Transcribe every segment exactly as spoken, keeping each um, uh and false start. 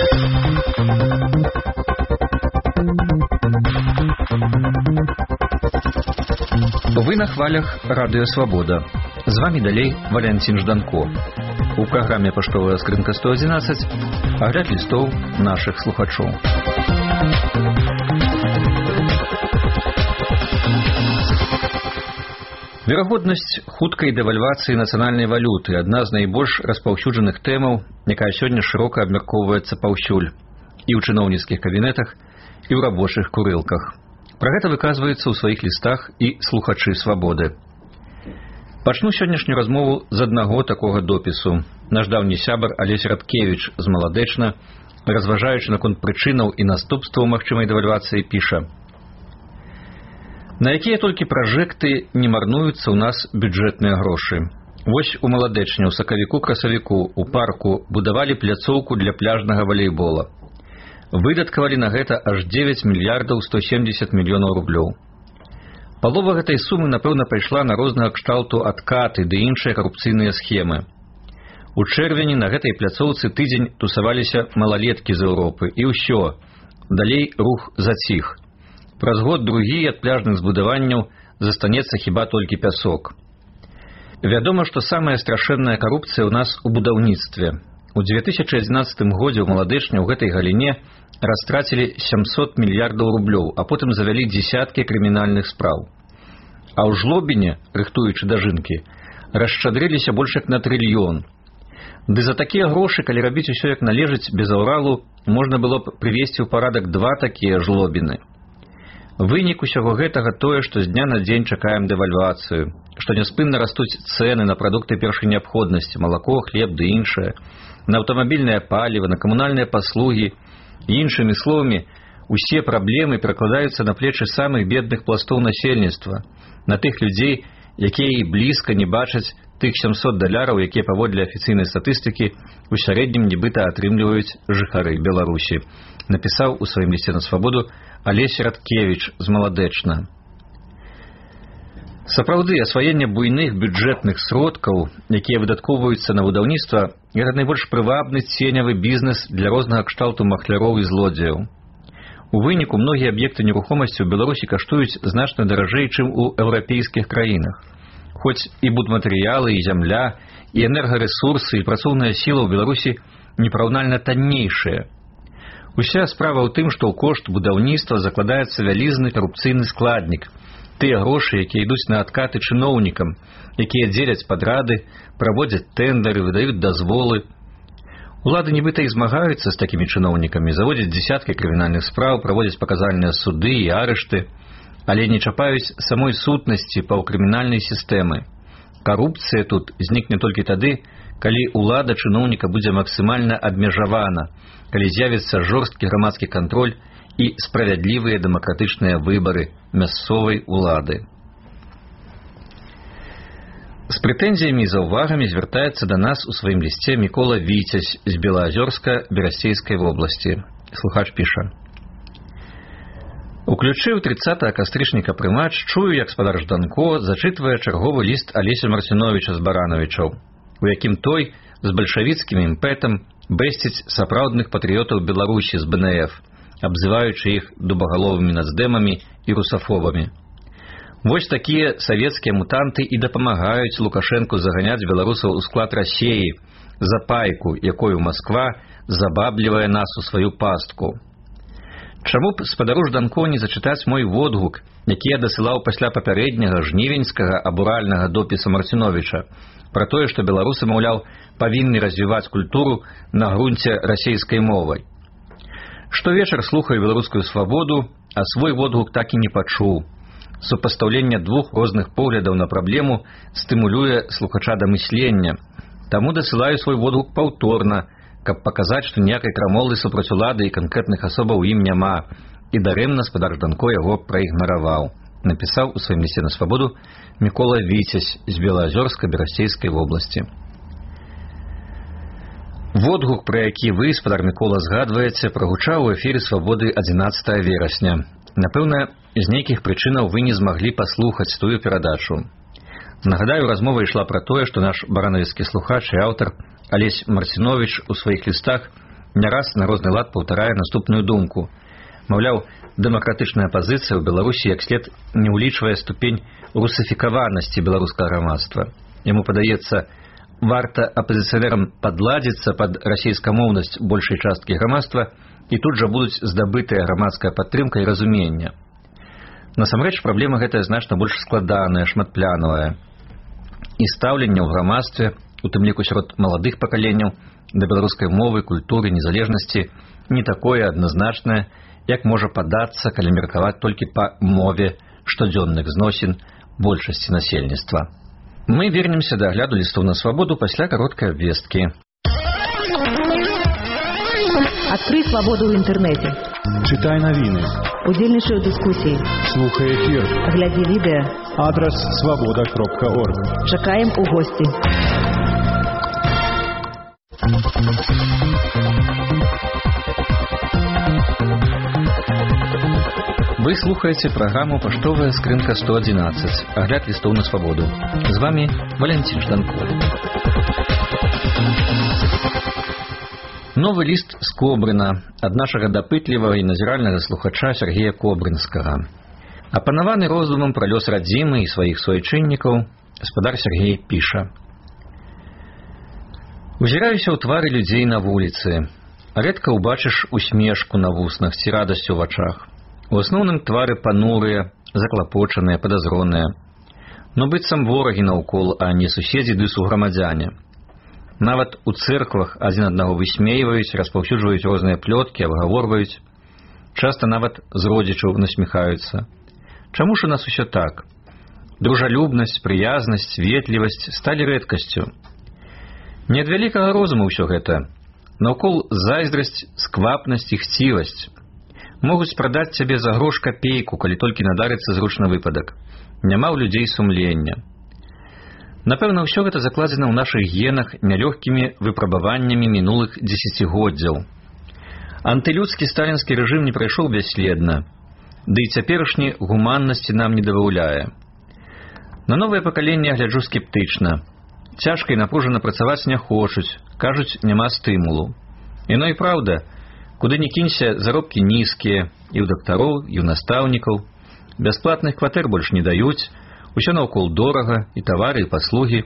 Вы на хвалях Радыё Свабода. З вами далей Валянцін Жданко. У праграме «Паштовая скрынка сто адзінаццаць» агляд лістоў нашых слухачоў. Верагоднасць хуткай дэвальвацыі нацыянальнай валюты – адна з найбольш распаўсюджаных тэмаў, якая сёння шырока абмяркоўваецца паўсюль і ў чыноўніцкіх кабінетах, і ў рабочых курылках. Пра гэта выказваецца ў сваіх лістах і слухачы Свабоды. Пачну сённяшнюю размову з аднаго такога допісу. Наш даўні сябар Алесь Радкевіч з Маладэчна, разважаючы наконт прычынаў і наступстваў магчымай дэвальвацыі, піша: На якія толькі пражэкты не марнуюцца ў нас бюджэтныя грошы. Вось у Маладэчне, у сакавіку-красавіку, у парку будавалі пляцоўку для пляжнага валейбола. Выдаткавалі на гэта аж дзевяць мільярдаў сто семдзесят мільёнаў рублёў. Палова гэтай сумы, напэўна, пайшла на рознага кшталту адкаты ды іншыя карупцыйныя схемы. У чэрвені на гэтай пляцоўцы тыдзень тусаваліся малалеткі з Еўропы, і ўсё. Далей рух заціх. Праз год-другі ад пляжных збудаванняў застанецца хіба толькі пясок. Вядома, што самая страшэнная карупцыя ў нас у будаўніцтве. У дзве тысячы адзінаццатым годзе ў Маладэчне ў гэтай галіне растрацілі сямсот мільярдаў рублёў, а потым завялі дзесяткі крымінальных спраў. А ў Жлобіне, рыхтуючы дажынкі, расшчадрыліся больш як на трыльён. Ды за такія грошы, калі рабіць усё як належыць без аўралу, можна было б прывесці ў парадак два такія Жлобіны. Вынік усяго гэтага тое, што з дня на дзень чакаем дэвальвацыю, што няспынна растуць цэны на прадукты першай неабходнасці, малако, хлеб ды іншае, на аўтамабільнае паліва, на камунальныя паслугі. Іншымі словамі, усе праблемы перакладаюцца на плечы самых бедных пластоў насельніцтва, на тых людзей, якія і блізка не бачаць тых сямсот даляраў, якія паводле афіцыйнай статыстыкі у сярэднім нібыта атрымліваюць жыхары Беларусі, напісаў у сваім лісце на Свабоду Алесь Радкевіч з Маладэчна. Сапраўды, асваенне буйных бюджэтных сродкаў, якія выдаткоўваюцца на будаўніцтва, гэта найбольш прывабны ценявы бізнес для рознага кшталту махляроў і злодзеяў. У выніку многія аб'екты нерухомасці ў Беларусі каштуюць значна даражэй, чым у еўрапейскіх краінах. Хоць і будматэрыялы, і зямля, і энергарэсурсы, і працоўная сіла ў Беларусі непараўнальна таннейшыя. Уся справа ў тым, што ў кошт будаўніцтва закладаецца вялізны карупцыйны складнік. Тыя грошы, якія ідуць на адкаты чыноўнікам, якія дзеляць падрады, праводзяць тэндары, выдаюць дазволы. Улады нібыта і змагаюцца з такімі чыноўнікамі, заводзяць дзесяткі крымінальных спраў, праводзяць паказальныя суды і арышты, але не чапаюць самой сутнасці паўкрымінальнай сістэмы. Карупцыя тут знікне толькі тады, калі улада чыноўніка будзе максімальна абмежавана, калі з'явіцца жорсткі грамадскі кантроль і справядлівыя дэмакратычныя выбары мясцовай улады. З прэтэнзіямі і заўвагамі звяртаецца да нас у сваім лісце Мікола Віцязь з Белаазёрска Берасцейскай вобласці. Слухач піша: Уключыў трыццатага кастрычніка прымач, чую, як спадар Жданко зачытвае чарговы ліст Алеся Марціновіча з Баранавічаў, у якім той з бальшавіцкім імпэтам бэсціць сапраўдных патрыётаў Беларусі з Бэ Эн Эф, абзываючы іх дубагаловымі нацдэмамі і русафобамі. Вось такія савецкія мутанты і дапамагаюць Лукашэнку заганяць беларусаў у склад Расеі за пайку, якою Масква забаблівае нас у сваю пастку. Чаму б спадару Жданко не зачытаць мой водгук, які я дасылаў пасля папярэдняга жнівеньскага абуральнага допіса Марціновіча, пра тое, што беларусы, маўляў, павінны развіваць культуру на грунце расейскай мовай. Штовечар слухаю беларускую Свабоду, а свой водгук так і не пачуў. Супастаўленне двух розных поглядаў на праблему стымулюе слухача да мыслення. Таму дасылаю свой водгук паўторна, каб паказаць, што ніякай крамолы супраць улады і канкрэтных асобаў у ім няма, і дарэмна спадар Жданко яго праігнараваў, напісаў у сваім лісце на Свабоду Мікола Віцязь з Белаазёрска Берасцейскай вобласці. Водгук, пра які вы, спадар Мікола, згадваеце, прагучаў у эфіры Свабоды адзінаццатага верасня. Напэўна, з нейкіх прычынаў вы не змаглі паслухаць тую перадачу. Нагадаю, размова ішла пра тое, што наш баранавіцкі слухач і аўтар Алесь Марціновіч у сваіх лістах не раз на розны лад паўтарае наступную думку. Маўляў, дэмакратычная пазіцыя ў Беларусі як след не ўлічвае ступень русафікаванасці беларускага грамадства. Яму падаецца, варта апазіцыянерам падладзіцца пад расейскамоўнасць большай часткі грамадства, і тут жа будуць здабытая грамадская падтрымка і разуменне. Насамрэч, праблема гэтая значна больш складаная, шматплянавая. І стаўленне ў грамадстве, у тым ліку сярод маладых пакаленняў, да беларускай мовы, культуры, незалежнасці не такое адназначнае, як можа падацца, калі меркаваць толькі па мове штодзённых зносін большасці насельніцтва. Мы вернемся да агляду лістоў на свабоду пасля кароткай абвесткі. Адкрый свабоду ў інтэрнэце. Читай навіны. Удзельнічай у дыскусіі. Слухай эфір. Глядзі відэа. Адрас свабода кропка орг. Чакаем у госці. Вы слухаеце праграму «Паштовая скрынка сто адзінаццаць», агляд лістоў на свабоду. З вами Валентин Жданко. Новы ліст з Кобрына ад нашага дапытлівага і назіральнага слухача Сергея Кобрынскага. Апанаваны роздумам пра лёс радзімы і сваіх суайчыннікаў, гаспадар Сергей піша: «Узіраюся ў твары людзей на вуліцы. Рэдка ўбачыш усмешку на вуснах ці радасць у вачах. У асноўным твары панурыя, заклапочаныя, падазроныя. Но быццам ворагі наўкол, а не суседзі ды суграмадзяне. Нават у цэрквах адзін аднаго высмейваюць, распаўсюджваюць розныя плёткі, абгаворваюць. Часта нават з родзічаў насміхаюцца. Чаму ж у нас усё так? Дружалюбнасць, прыязнасць, ветлівасць сталі рэдкасцю. Не ад вялікага розуму ўсё гэта. Наўкол зайздрасць, сквапнасць і хцівасць. Могуць прадаць цябе за грош капейку, калі толькі надарыцца зручны выпадак. Няма ў людзей сумлення. Напэўна, ўсё гэта закладзена ў нашых генах нялёгкімі выпрабаваннямі мінулых дзесяцігоддзяў. Антылюдскі сталінскі рэжым не прайшоў бясследна, ды і цяперашні гуманнасці нам не дабаўляе. На новае пакаленне гляджу скептычна. Цяжка і напружана працаваць не хочуць, кажуць, няма стымулу. Іно і праўда, куды ні кінься, заробкі нізкія, і ў дактароў, і ў настаўнікаў. Бясплатных кватэр больш не даюць, усё наўкол дорага, і тавары, і паслугі.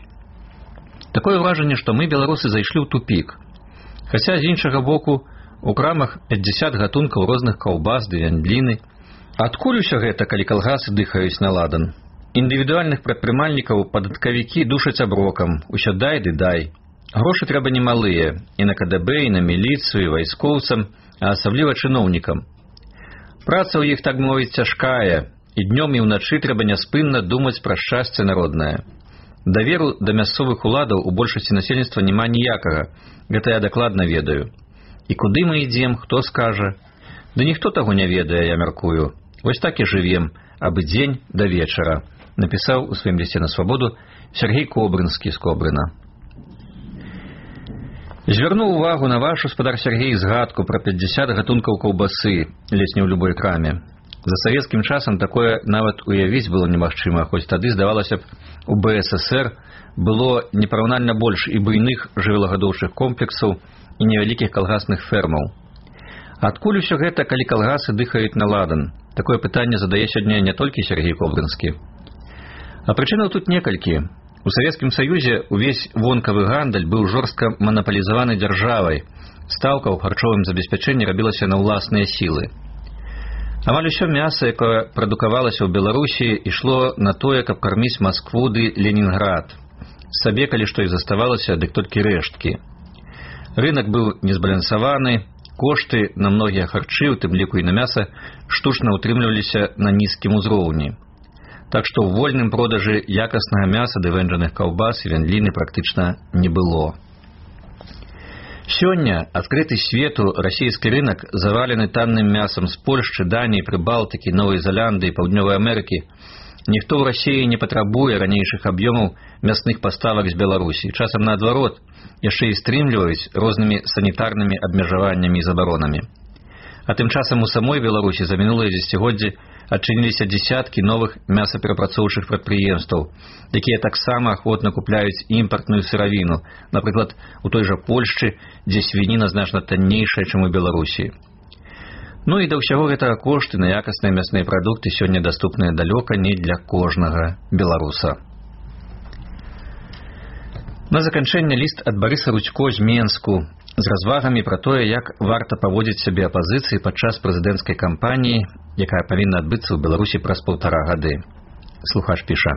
Такое ўражанне, што мы, беларусы, зайшлі ў тупік. Хаця, з іншага боку, у крамах пяцьдзясят гатункаў розных каўбас ды вяндліны. Адкуль усё гэта, калі калгасы дыхаюць на ладан? Індывідуальных прадпрымальнікаў падаткавікі душаць аброкам, усё дай ды дай. Грошы трэба немалыя, і на ка дэ бэ, і на міліцыю, і вайскоўцам, а асабліва чыноўнікам. Праца ў іх, так мовіць, цяжкая, і днём і ўначы трэба няспынна думаць пра шчасце народнае. Даверу да мясцовых уладаў у большасці насельніцтва няма ніякага, гэта я дакладна ведаю. І куды мы ідзем, хто скажа? Ды ніхто таго не ведае, я мяркую. Вось так і жывем, абы дзень да вечара, напісаў у сваім лісце на свабоду Сергей Кобрынскі з Кобрына. Звярнуў увагу на вашу, гаспадар Сергей, згадку пра пяцьдзясят гатункаў каўбасы, ледзь не ў любой краме. За савецкім часам такое нават уявіць было немагчыма, хоць тады, здавалася б, у бэ эс эсэр было непараўнальна больш і буйных жывёлагадоўчых комплексаў, і невялікіх калгасных фермаў. Адкуль усё гэта, калі калгасы дыхаюць на ладан? Такое пытанне задае сёння не толькі Сергей Кобрынскі. А прычынаў тут некалькі. У Савецкім Саюзе увесь вонкавы гандаль быў жорстка манапалізаваны дзяржавай. Стаўка ў харчовым забеспячэнні рабілася на ўласныя сілы. Амаль усё мяса, якое прадукавалася ў Беларусі, ішло на тое, каб карміць Маскву ды Ленінград. Сабе, калі што і заставалася, дык толькі рэшткі. Рынак быў незбалансаваны, кошты на многія харчы, у тым ліку і на мяса, штучна ўтрымліваліся на нізкім узроўні. Так што ў вольным продажы якаснага мяса ды вэнджаных каўбас і вяндліны практычна не было. Сёння адкрыты свету расійскі рынак завалены танным мясам з Польшчы, Даніі, Прыбалтыкі, Новай Зеландыі, Паўднёвай Амерыкі. Ніхто ў Расіі не патрабуе ранейшых аб'ёмаў мясных паставак з Беларусі. Часам наадварот, яшчэ і стрымліваюць рознымі санітарнымі абмежаваннямі і забаронамі. А тым часам у самой Беларусі за мінулыя дзесяцігоддзі адчыніліся дзесяткі новых мясаперапрацоўчых прадпрыемстваў, якія таксама ахвотна купляюць імпартную сыравіну, напрыклад, у той жа Польшчы, дзе свініна значна таннейшая, чым у Беларусі. Ну і да ўсяго гэтага кошты на якасныя мясныя прадукты сёння даступныя далёка не для кожнага беларуса. На заканчэнне ліст ад Барыса Рудзько з Менску з развагамі пра тое, як варта паводзіць сябе апазіцыі падчас прэзідэнцкай кампаніі, якая павінна адбыцца ў Беларусі праз паўтара гады. Слухач піша: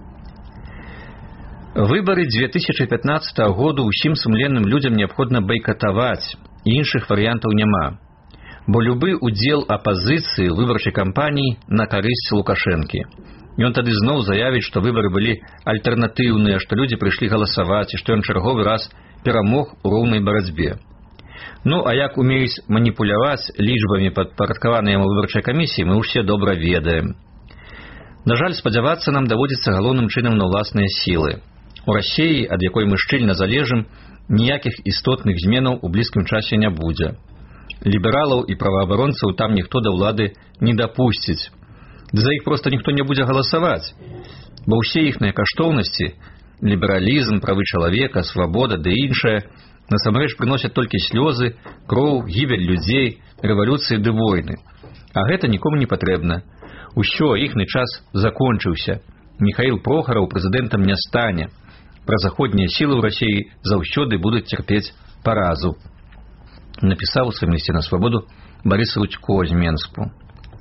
«Выбары две тысячи пятнадцатого году ўсім сумленным людзям неабходна байкатаваць, іншых варыянтаў няма. Бо любы удзел апазіцыі ў выбарчай кампаніі на карысць Лукашэнкі. Ён тады зноў заявіць, што выбары былі альтэрнатыўныя, што людзі прыйшлі галасаваць і што ён чарговы раз перамог у роўнай барацьбе. Ну, а як умеюць маніпуляваць лічбамі падпарадкаваныя яму выбарчай камісіі, мы ўсе добра ведаем. На жаль, спадзявацца нам даводзіцца галоўным чынам на ўласныя сілы. У Расіі, ад якой мы шчыльна залежым, ніякіх істотных зменаў у блізкім часе не будзе. Лібералаў і праваабаронцаў там ніхто да ўлады не дапусціць. За іх проста ніхто не будзе галасаваць, бо ўсе іхныя каштоўнасці, лібералізм, правы чалавека, свабода ды іншае, насамрэч прыносяць толькі слёзы, кроў, гібель людзей, рэвалюцыі ды войны. А гэта нікому не патрэбна. Усё, іхны час закончыўся. Міхаіл Прохараў прэзідэнтам не стане. Празаходнія сілы ў Расіі заўсёды будуць цярпець паразу. Напісаў у сваім лісце на свабоду Барыс Рудзько з Менску.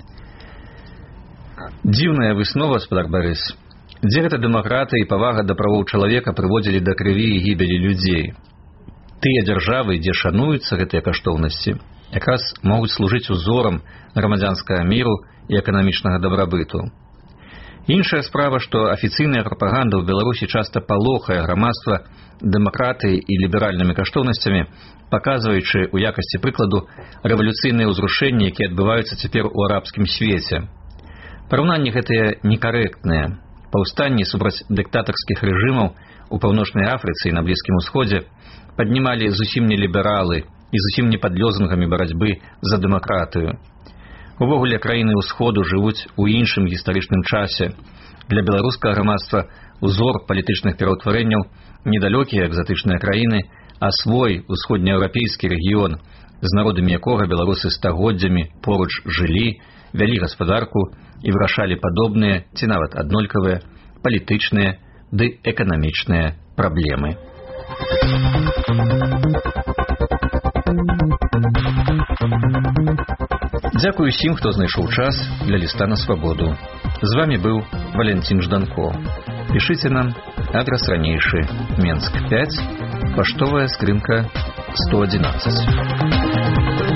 Дзіўная выснова, спадар Барыс. Дзе гэта дэмакратыя і павага да правоў чалавека прыводзілі да крыві і гібелі людзей? Тыя дзяржавы, дзе шануюцца гэтыя каштоўнасці, якраз могуць служыць узорам грамадзянскага міру і эканамічнага дабрабыту. Іншая справа, што афіцыйная прапаганда ў Беларусі часта палохае грамадства дэмакратыяй і ліберальнымі каштоўнасцямі, паказваючы ў якасці прыкладу рэвалюцыйныя ўзрушэнні, якія адбываюцца цяпер у арабскім свеце. Параўнанні гэтыя некарэктныя. Паўстанні супраць дыктатарскіх рэжымаў у Паўночнай Афрыцы і на Блізкім Усходзе паднімалі зусім не лібералы і зусім не пад лозунгамі барацьбы за дэмакратыю. Увогуле, краіны ўсходу жывуць у іншым гістарычным часе. Для беларускага грамадства узор палітычных пераўтварэнняў недалёкія экзатычныя краіны, а свой усходнееўрапейскі рэгіён, з народамі якога беларусы стагоддзямі поруч жылі, вялі гаспадарку і вырашалі падобныя ці нават аднолькавыя палітычныя ды эканамічныя праблемы. Дзякую усім, хто знайшоў час для ліста на свабоду. З вами быў Валентин Жданко. Пішыце нам, адрес ранейшы, Менск пять, паштовая скрынка сто одиннадцать.